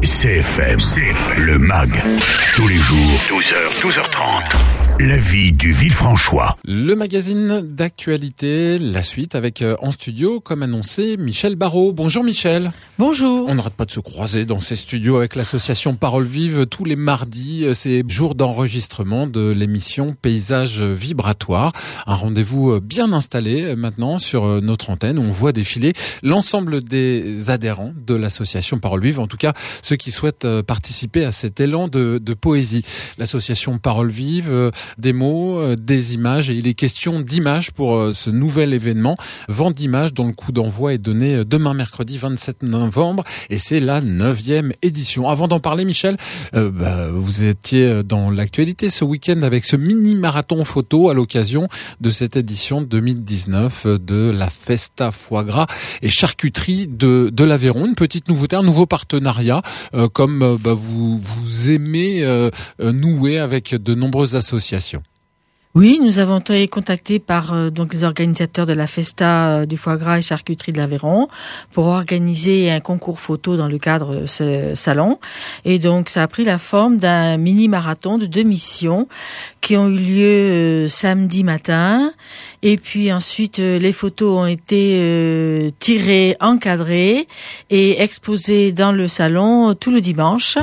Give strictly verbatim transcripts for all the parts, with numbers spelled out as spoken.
C F M, C F M, le M A G, tous les jours, douze heures, douze heures trente. La vie du Villefranchois. Le magazine d'actualité, la suite avec euh, en studio, comme annoncé, Michel Barraud. Bonjour Michel. Bonjour. On n'arrête pas de se croiser dans ces studios avec l'association Parole Vive tous les mardis. C'est jour d'enregistrement de l'émission Paysage Vibratoire. Un rendez-vous bien installé maintenant sur notre antenne où on voit défiler l'ensemble des adhérents de l'association Parole Vive. En tout cas, ceux qui souhaitent participer à cet élan de, de poésie. L'association Parole Vive, des mots, des images, et il est question d'images pour ce nouvel événement. Vente d'images dont le coup d'envoi est donné demain mercredi vingt-sept novembre et c'est la neuvième édition. Avant d'en parler, Michel, euh, bah, vous étiez dans l'actualité ce week-end avec ce mini-marathon photo à l'occasion de cette édition deux mille dix-neuf de la Festa Foie Gras et Charcuterie de, de l'Aveyron. Une petite nouveauté, un nouveau partenariat, euh, comme euh, bah, vous, vous aimez euh, nouer avec de nombreuses associations. Oui, nous avons été contactés par euh, donc les organisateurs de la Festa euh, du foie gras et charcuterie de l'Aveyron pour organiser un concours photo dans le cadre de ce salon. Et donc, ça a pris la forme d'un mini-marathon de deux missions qui ont eu lieu euh, samedi matin. Et puis ensuite, euh, les photos ont été euh, tirées, encadrées et exposées dans le salon euh, tout le dimanche.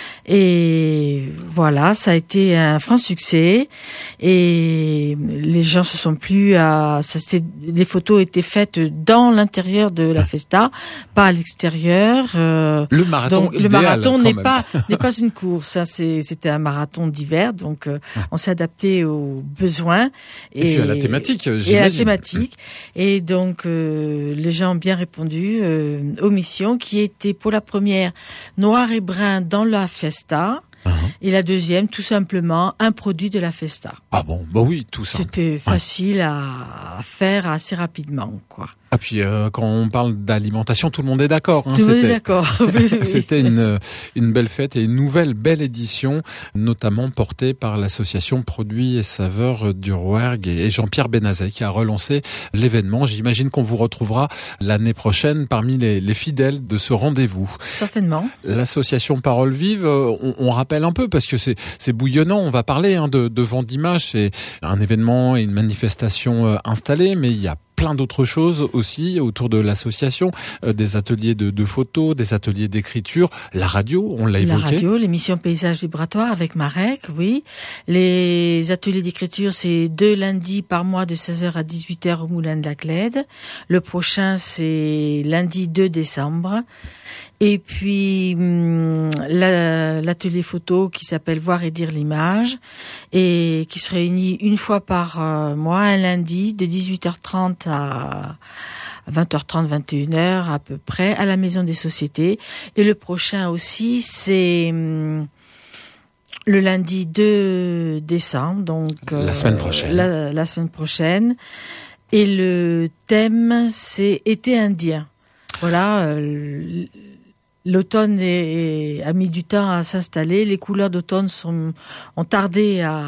Et voilà, ça a été un franc succès et les gens se sont plu à ça. C'était, les photos étaient faites dans l'intérieur de la Festa, pas à l'extérieur. Euh, le marathon, donc le marathon n'est pas n'est pas une course. Ça, c'est c'était un marathon d'hiver, donc euh, on s'est adapté aux besoins et, et puis à la thématique. J'imagine. Et à la thématique. Et donc euh, les gens ont bien répondu euh, aux missions qui étaient pour la première noir et brun dans la Festa. Uh-huh. Et la deuxième, tout simplement, un produit de la Festa. Ah bon, bah oui, tout ça. C'était facile ouais. à faire assez rapidement, quoi. Ah puis euh, quand on parle d'alimentation, tout le monde est d'accord. Hein, tout le monde c'était... est d'accord. Oui, oui. C'était une une belle fête et une nouvelle belle édition, notamment portée par l'association Produits et Saveurs du Rouergue et Jean-Pierre Benazet qui a relancé l'événement. J'imagine qu'on vous retrouvera l'année prochaine parmi les, les fidèles de ce rendez-vous. Certainement. L'association Parole Vive, on, on rappelle un peu parce que c'est c'est bouillonnant. On va parler hein, de, de vente d'images. C'est un événement et une manifestation installée, mais il y a plein d'autres choses aussi autour de l'association, euh, des ateliers de, de photos, des ateliers d'écriture, la radio, on l'a évoqué. La radio, l'émission Paysage Vibratoire avec Marek, oui. Les ateliers d'écriture, c'est deux lundis par mois de seize heures à dix-huit heures au Moulin de la Clède. Le prochain, c'est lundi deux décembre. Et puis hum, la, l'atelier photo qui s'appelle Voir et dire l'image et qui se réunit une fois par euh, mois, un lundi de dix-huit heures trente à vingt heures trente, vingt et une heures à peu près à la Maison des Sociétés. Et le prochain aussi, c'est hum, le lundi deux décembre, donc la semaine prochaine. La, la semaine prochaine. Et le thème, c'est été indien. Voilà. Euh, L'automne est, est, a mis du temps à s'installer. Les couleurs d'automne sont, ont tardé à,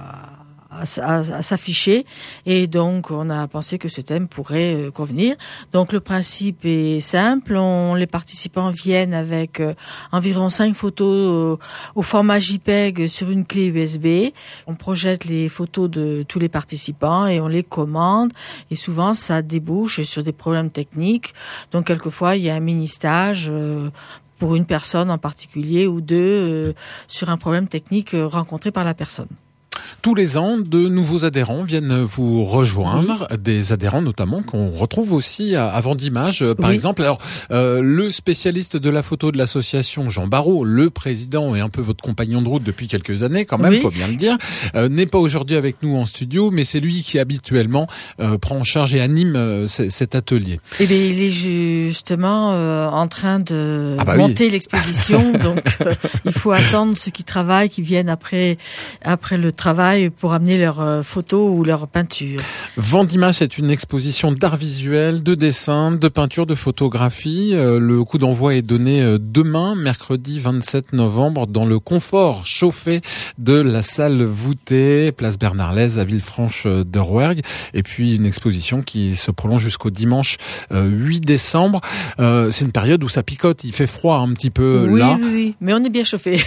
à, à, à s'afficher. Et donc, on a pensé que ce thème pourrait euh, convenir. Donc, le principe est simple. On, les participants viennent avec euh, environ cinq photos euh, au format JPEG sur une clé U S B. On projette les photos de tous les participants et on les commande. Et souvent, ça débouche sur des problèmes techniques. Donc, quelquefois, il y a un mini-stage euh, pour une personne en particulier ou deux euh, sur un problème technique euh, rencontré par la personne. Tous les ans, de nouveaux adhérents viennent vous rejoindre, oui. Des adhérents notamment qu'on retrouve aussi à, à Vente d'images, par oui. exemple. Alors, euh, le spécialiste de la photo de l'association, Jean Barraud, le président et un peu votre compagnon de route depuis quelques années, quand même, oui. faut bien le dire, euh, n'est pas aujourd'hui avec nous en studio, mais c'est lui qui habituellement euh, prend en charge et anime euh, c- cet atelier. Eh bien, il est justement euh, en train de ah bah monter oui. l'exposition, donc euh, il faut attendre ceux qui travaillent, qui viennent après après le travail travaillent pour amener leurs euh, photos ou leurs peintures. Vendimages, c'est une exposition d'art visuel, de dessin, de peinture, de photographie. Euh, le coup d'envoi est donné euh, demain, mercredi vingt-sept novembre, dans le confort chauffé de la salle voûtée, place Bernard-Lez à Villefranche-de-Rouergue. Et puis une exposition qui se prolonge jusqu'au dimanche euh, huit décembre. Euh, c'est une période où ça picote, il fait froid un petit peu oui, là. Oui, oui, mais on est bien chauffé.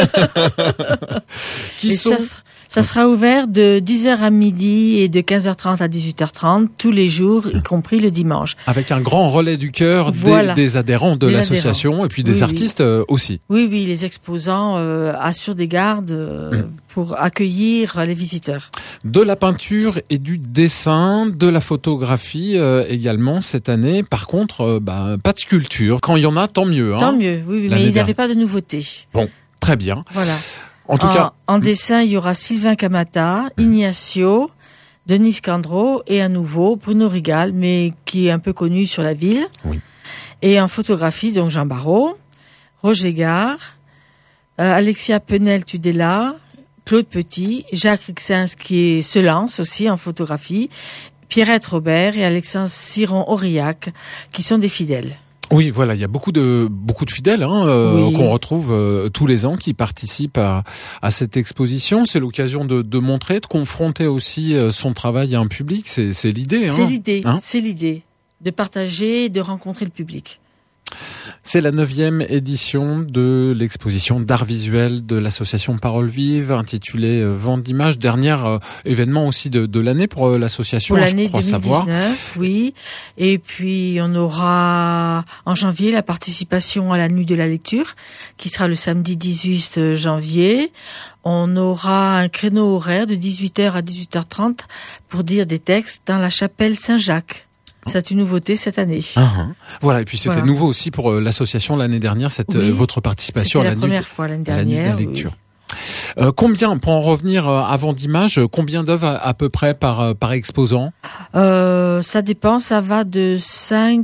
Qui et sont... ça, ça sera ouvert de dix heures à midi et de quinze heures trente à dix-huit heures trente tous les jours, y compris le dimanche. Avec un grand relais du cœur voilà. des, des adhérents de des l'association adhérents. et puis des oui, artistes oui. aussi. Oui, oui, les exposants euh, assurent des gardes euh, mmh. pour accueillir les visiteurs. De la peinture et du dessin, de la photographie euh, également cette année. Par contre, euh, bah, pas de sculpture. Quand il y en a, tant mieux. Hein, tant mieux, oui, oui mais il n'y avait pas de nouveautés. Bon, très bien. Voilà. En tout en, cas, en dessin, il y aura Sylvain Camata, Ignacio, Denis Candro et à nouveau Bruno Rigal, mais qui est un peu connu sur la ville. Oui. Et en photographie, donc Jean Barrault, Roger Gare, euh, Alexia Penel-Tudela, Claude Petit, Jacques Rixens qui se lance aussi en photographie, Pierrette Robert et Alexandre Siron-Aurillac qui sont des fidèles. Oui, voilà, il y a beaucoup de beaucoup de fidèles hein, euh, oui. qu'on retrouve euh, tous les ans qui participent à, à cette exposition. C'est l'occasion de, de montrer, de confronter aussi euh, son travail à un public. C'est, c'est l'idée. C'est hein. l'idée, hein c'est l'idée de partager, de rencontrer le public. C'est la neuvième édition de l'exposition d'art visuel de l'association Parole Vive, intitulée Vendimages. Dernier euh, événement aussi de, de l'année pour euh, l'association, pour je l'année crois deux mille dix-neuf, savoir. Oui. Et puis on aura en janvier la participation à la Nuit de la lecture, qui sera le samedi dix-huit janvier. On aura un créneau horaire de dix-huit heures à dix-huit heures trente pour dire des textes dans la chapelle Saint-Jacques. C'est une nouveauté cette année. Uh-huh. Voilà, et puis c'était voilà. nouveau aussi pour euh, l'association l'année dernière, cette oui, euh, votre participation à la, la nuit, première fois l'année dernière, la nuit de la lecture. Oui. Euh, combien, pour en revenir euh, à Vendimages, combien d'œuvres à, à peu près par, euh, par exposant euh, Ça dépend, ça va de cinq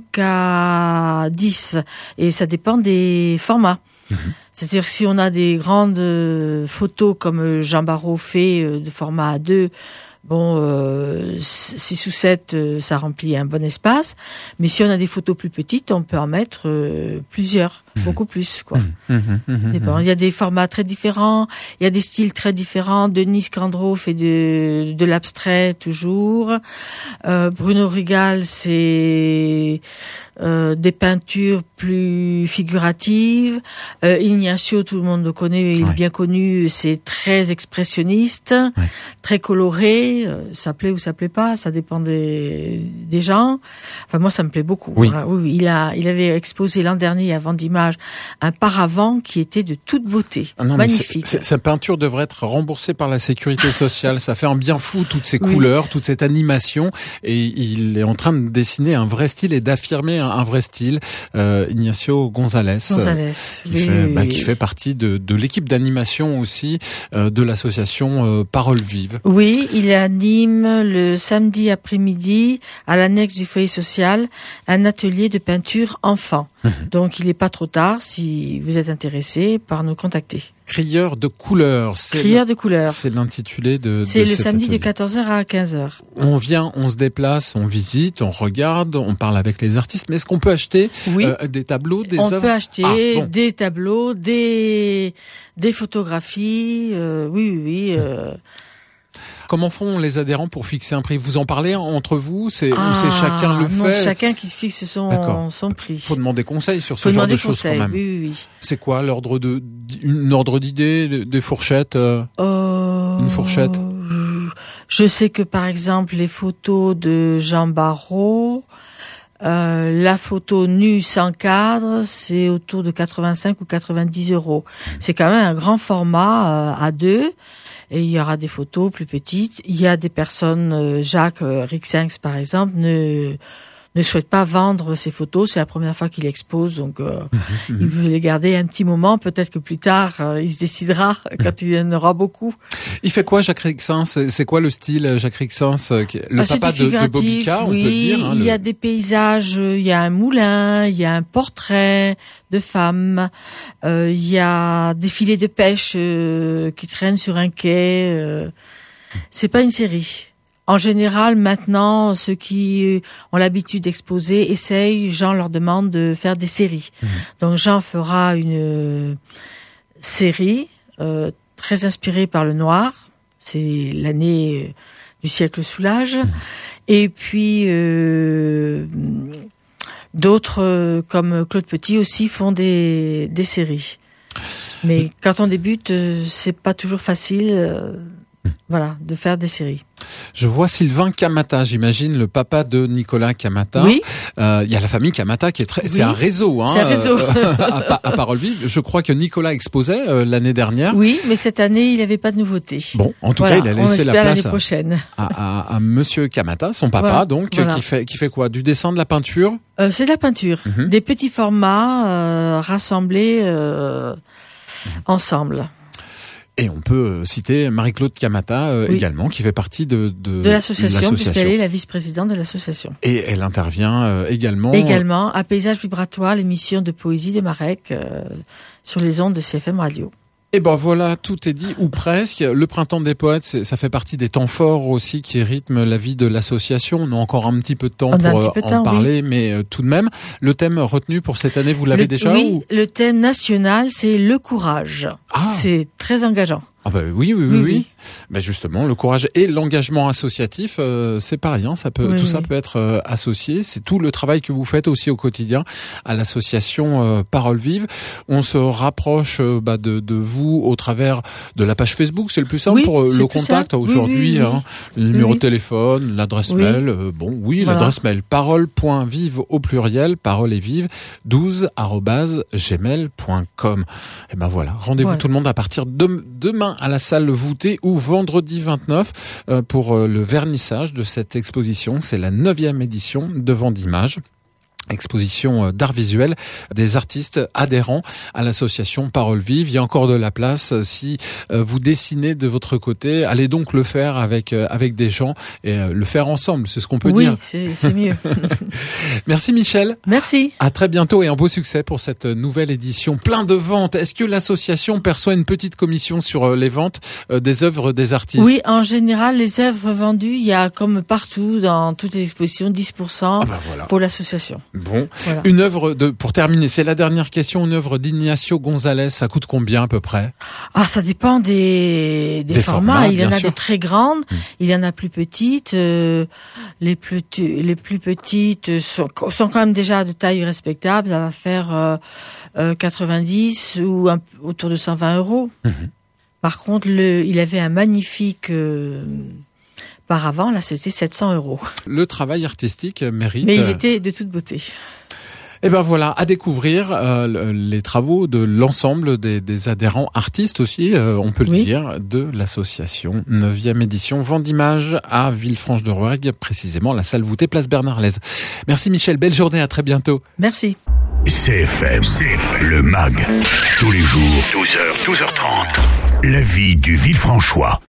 à dix et ça dépend des formats. Mmh. C'est-à-dire que si on a des grandes photos comme Jean Barrault fait de format A deux, bon, euh, six ou sept, euh, ça remplit un bon espace. Mais si on a des photos plus petites, on peut en mettre euh, plusieurs, mmh. beaucoup plus, quoi. Mmh, mmh, mmh, bon, il y a des formats très différents, il y a des styles très différents. Denis Candro fait de, de l'abstrait toujours. Euh, Bruno Rigal, c'est euh, des peintures plus figuratives. Euh, Ignacio, tout le monde le connaît, il ouais. est bien connu, c'est très expressionniste, ouais. très coloré. Ça plaît ou ça plaît pas, ça dépend des, des gens. Enfin, moi, ça me plaît beaucoup. Oui. oui, il a, il avait exposé l'an dernier à Vendimages un paravent qui était de toute beauté. Ah non, magnifique. C'est, c'est, sa peinture devrait être remboursée par la sécurité sociale. Ça fait un bien fou, toutes ces oui. couleurs, toute cette animation. Et il est en train de dessiner un vrai style et d'affirmer un, un vrai style. Euh, Ignacio González. González. Qui, oui, fait, oui, bah, oui. qui fait partie de, de l'équipe d'animation aussi euh, de l'association euh, Parole Vive. Oui, il anime le samedi après-midi à l'annexe du foyer social un atelier de peinture enfant. Mmh. Donc il n'est pas trop tard si vous êtes intéressé par nous contacter. Crieur de couleurs. C'est Crieur de couleurs. C'est l'intitulé de, c'est de le cet samedi atelier. de quatorze heures à quinze heures. On vient, on se déplace, on visite, on regarde, on parle avec les artistes. Mais est-ce qu'on peut acheter oui. euh, des tableaux, des on œuvres? On peut acheter ah, bon. des tableaux, des, des photographies. Euh, oui, oui, oui. Euh... Comment font les adhérents pour fixer un prix? Vous en parlez entre vous? C'est, ah, ou c'est chacun le non, fait? Chacun qui fixe son, son prix. Faut demander conseil sur ce Faut genre de choses conseil, quand même. Oui, oui, oui. C'est quoi l'ordre de, une ordre d'idée, des fourchettes? Euh, euh, une fourchette? Je sais que par exemple les photos de Jean Barrault, euh, la photo nue sans cadre, c'est autour de quatre-vingt-cinq ou quatre-vingt-dix euros. C'est quand même un grand format euh, A deux. Et il y aura des photos plus petites. Il y a des personnes, euh, Jacques euh, Rixens par exemple, ne ne souhaite pas vendre ses photos. C'est la première fois qu'il expose, donc euh, mmh, il veut les garder un petit moment. Peut-être que plus tard, euh, il se décidera quand il y en aura beaucoup. Il fait quoi, Jacques Rixens? C'est quoi le style, Jacques Rixens? Le ah, papa de, de Bobica, oui, on peut le dire. Hein, il le... y a des paysages, il y a un moulin, il y a un portrait de femme, euh, il y a des filets de pêche euh, qui traînent sur un quai. Euh, C'est pas une série. En général, maintenant, ceux qui ont l'habitude d'exposer essayent, Jean leur demande de faire des séries. Mmh. Donc Jean fera une série euh, très inspirée par le noir. C'est l'année du siècle sous l'âge. Mmh. Et puis euh, d'autres, euh, comme Claude Petit aussi, font des, des séries. Mais quand on débute, euh, c'est pas toujours facile. Euh, Voilà, de faire des séries. Je vois Sylvain Camata, j'imagine le papa de Nicolas Camata. Oui. Euh, il y a la famille Camata qui est très, oui. c'est un réseau, hein. C'est un réseau. Euh, à, à Parole Vive. Je crois que Nicolas exposait euh, l'année dernière. Oui, mais cette année, il n'avait pas de nouveautés. Bon, en tout voilà, cas, il a laissé la place à, prochaine. À, à, à Monsieur Camata, son papa, voilà, donc, voilà. qui fait, qui fait quoi? Du dessin, de la peinture? Euh, c'est de la peinture. Mm-hmm. Des petits formats, euh, rassemblés, euh, mm-hmm. ensemble. Et on peut citer Marie-Claude Camata euh, oui. également, qui fait partie de de, de l'association, puisqu'elle est la vice-présidente de l'association. Et elle intervient euh, également. Également à Paysage Vibratoire, l'émission de poésie de Marek euh, sur les ondes de C F M Radio. Et ben voilà, tout est dit, ou presque. Le Printemps des Poètes, ça fait partie des temps forts aussi qui rythment la vie de l'association. On a encore un petit peu de temps On pour peu en temps, parler, oui. mais tout de même, le thème retenu pour cette année, vous l'avez le, déjà Oui, ou... le thème national, c'est le courage. Ah. C'est très engageant. Ah bah oui, oui, oui, oui. oui. Ben justement, le courage et l'engagement associatif, euh, c'est pas rien. Ça peut, oui, tout oui. ça peut être euh, associé. C'est tout le travail que vous faites aussi au quotidien à l'association euh, Parole Vive. On se rapproche euh, bah, de, de vous au travers de la page Facebook. C'est le plus simple oui, pour euh, le le contact oui, aujourd'hui. Oui, oui, hein, le numéro oui. de téléphone, l'adresse oui. mail. Euh, bon, oui, voilà. l'adresse mail parole.vive au pluriel, parole et vive douze arobase gmail point com. Et ben voilà, rendez-vous voilà. tout le monde à partir de demain à la salle voûtée ou vendredi vingt-neuf euh, pour euh, le vernissage de cette exposition. C'est la neuvième édition de Vendimage. Exposition d'art visuel des artistes adhérents à l'association Parole Vive. Il y a encore de la place si vous dessinez de votre côté. Allez donc le faire avec avec des gens et le faire ensemble. C'est ce qu'on peut oui, dire. Oui, c'est, c'est mieux. Merci Michel. Merci. À très bientôt et un beau succès pour cette nouvelle édition. Plein de ventes. Est-ce que l'association perçoit une petite commission sur les ventes des œuvres des artistes? Oui, en général, les œuvres vendues, il y a comme partout dans toutes les expositions dix pour cent ah ben voilà. pour l'association. Bon, voilà. Une œuvre de, pour terminer, c'est la dernière question, une œuvre d'Ignacio González, ça coûte combien à peu près? Ah, ça dépend des, des, des formats. formats. Il y en a sûr. de très grandes, mmh. il y en a plus petites. Euh, les plus, les plus petites sont, sont quand même déjà de taille respectable. Ça va faire euh, euh, quatre-vingt-dix ou un, autour de cent vingt euros. Mmh. Par contre, le, il avait un magnifique... Euh, Par avant, là, c'était sept cents euros. Le travail artistique mérite... Mais il était de toute beauté. Eh ben voilà, à découvrir euh, les travaux de l'ensemble des, des adhérents artistes aussi, euh, on peut le oui. dire, de l'association neuvième édition Vendimage à Villefranche-de-Rouergue, précisément la salle voûtée Place Bernard-Lez. Merci Michel, belle journée, à très bientôt. Merci. C F M, C F M, le M A G, tous les jours, douze heures, douze heures trente, la vie du Villefranchois.